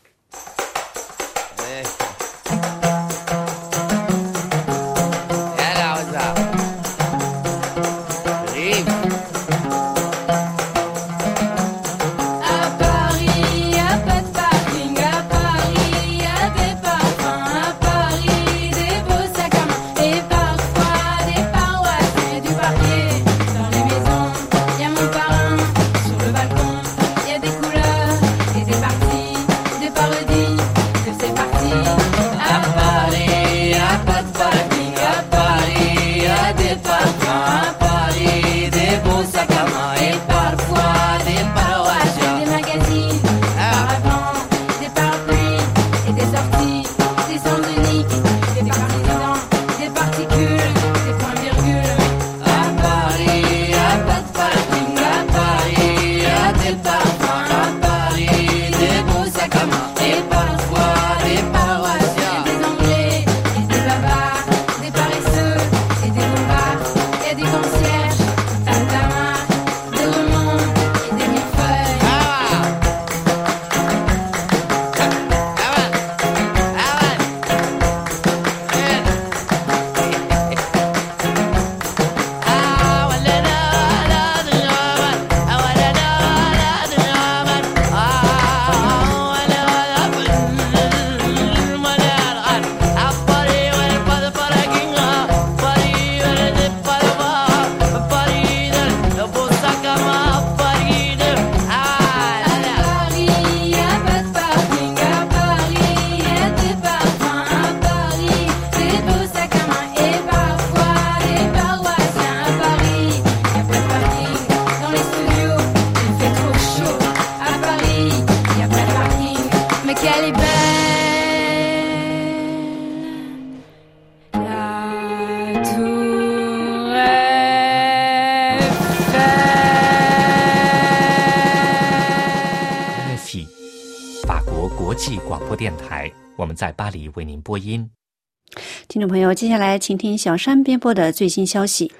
电台，我们在巴黎为您播音。 听众朋友，接下来请听小山编播的最新消息。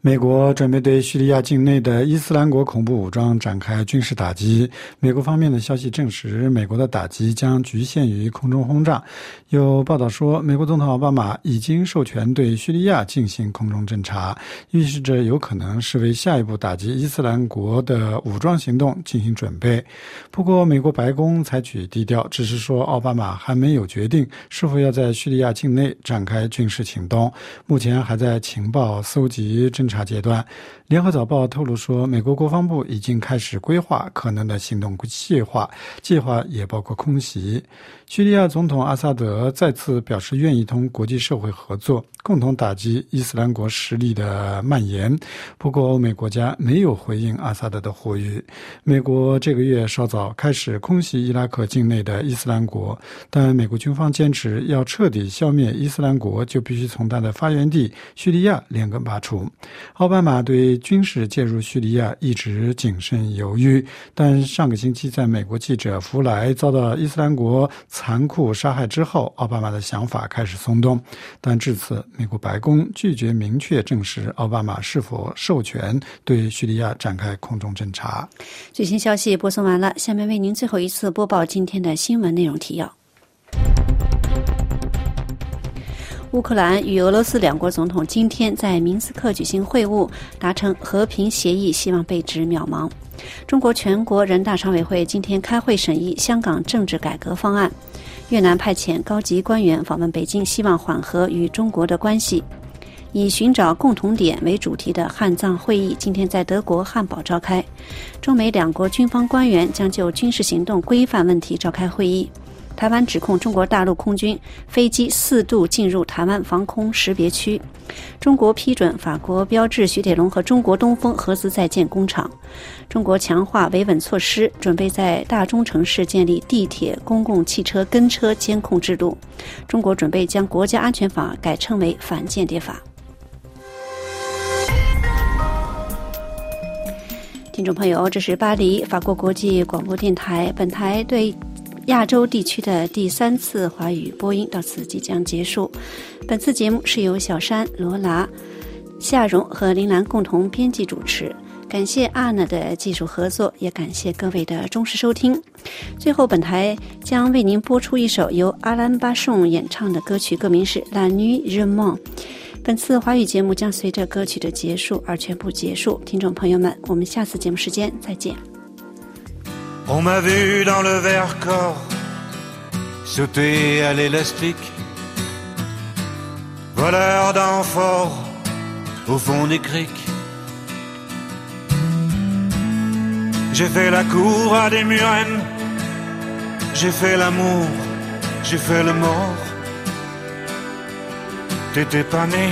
美国准备对叙利亚境内的伊斯兰国恐怖武装展开军事打击。美国方面的消息证实，美国的打击将局限于空中轰炸。有报道说，美国总统奥巴马已经授权对叙利亚进行空中侦察，预示着有可能是为下一步打击伊斯兰国的武装行动进行准备。不过，美国白宫采取低调，只是说奥巴马还没有决定是否要在叙利亚境内展开军事行动，目前还在情报搜集侦察阶段。联合早报透露说，美国国防部已经开始规划可能的行动计划，计划也包括空袭。叙利亚总统阿萨德再次表示愿意同国际社会合作，共同打击伊斯兰国实力的蔓延。不过，欧美国家没有回应阿萨德的呼吁。美国这个月稍早开始空袭伊拉克境内的伊斯兰国，但美国军方坚持要彻底消灭伊斯兰国，就必须从它的发源地叙利亚连根拔除。奥巴马对军事介入叙利亚一直谨慎犹豫，但上个星期在美国记者弗莱遭到伊斯兰国残酷杀害之后，奥巴马的想法开始松动。但至此，美国白宫拒绝明确证实奥巴马是否授权对叙利亚展开空中侦察。 最新消息播送完了，下面为您最后一次播报今天的新闻内容提要。乌克兰与俄罗斯两国总统今天在明斯克举行会晤，达成和平协议，希望被指渺茫。中国全国人大常委会今天开会审议香港政治改革方案。越南派遣高级官员访问北京，希望缓和与中国的关系。以寻找共同点为主题的汉藏会议今天在德国汉堡召开，中美两国军方官员将就军事行动规范问题召开会议。台湾指控中国大陆空军飞机四度进入台湾防空识别区。中国批准法国标致雪铁龙和中国东风合资在建工厂。中国强化维稳措施，准备在大中城市建立地铁、公共汽车跟车监控制度。中国准备将国家安全法改称为反间谍法。听众朋友，这是巴黎法国国际广播电台，本台对亚洲地区的第三次华语播音到此即将结束。本次节目是由小山、罗拉、夏蓉和林兰共同编辑主持，感谢阿娜的技术合作，也感谢各位的忠实收听。最后，本台将为您播出一首由阿兰巴颂演唱的歌曲，歌名是《La Nuit Je Mens》。本次华语节目将随着歌曲的结束而全部结束。听众朋友们，我们下次节目时间再见。 On m'a vu dans le Vercors sauter à l'élastique, voleur d'amphores au fond des criques. J'ai fait la cour à des murennes, j'ai fait l'amour, j'ai fait le mort. T'étais pas né.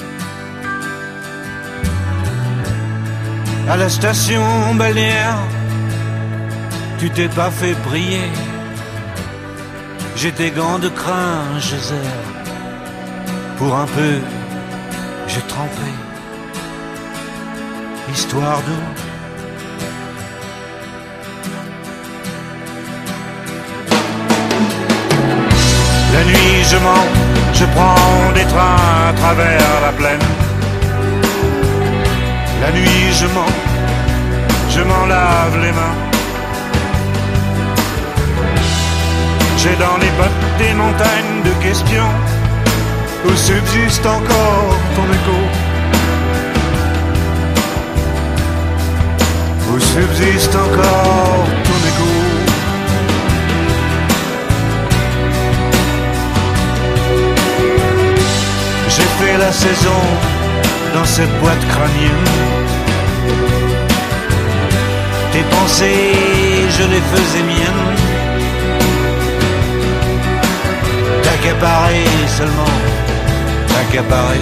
À la station balnéaire, tu t'es pas fait briller. J'ai tes gants de crin, Geyser. Pour un peu, j'ai trempé. Histoire d'eau. La nuit je mens, je prends des trains à travers la plaine. La nuit je mens, je m'en lave les mains. J'ai dans les bottes des montagnes de questions où subsiste encore ton écho. Où subsiste encore ton écho. J'ai fait la saison dans cette boîte crânienne. Tes pensées, je les faisais miennes. T'accaparer seulement, t'accaparer.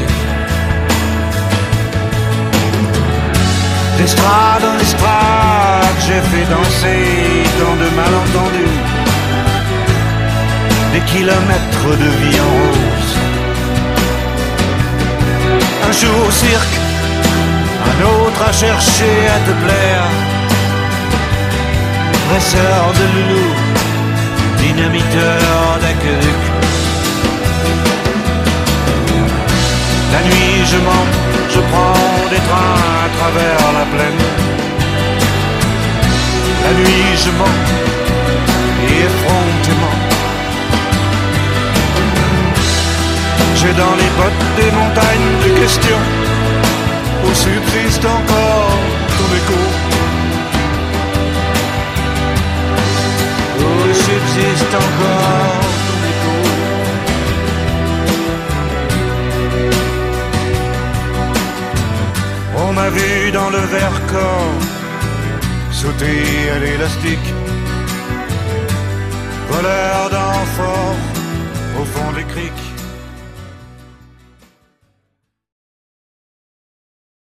D'estrade en estrade, j'ai fait danser tant de malentendus. Des kilomètres de vie en rose. Un jour au cirque, un autre à chercher à te plaire. Dresseur de loulou, dynamiteur d'aqueduc. La nuit je mens, je prends des trains à travers la plaine. La nuit je mens et effrontément. J'ai dans les bottes des montagnes de questions où subsiste encore ton écho. Où subsiste encore ton écho. On m'a vu dans le Vercors sauter à l'élastique, voleur d'amphores au fond des criques.